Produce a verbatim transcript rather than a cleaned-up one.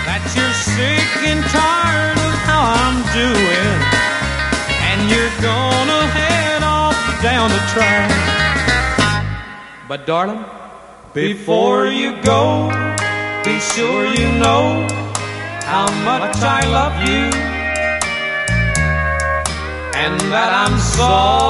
that you're sick and tired of how I'm doing, and you're gonna head off down the track. But darling, before you go, be sure you know how much I love you, and that I'm sorry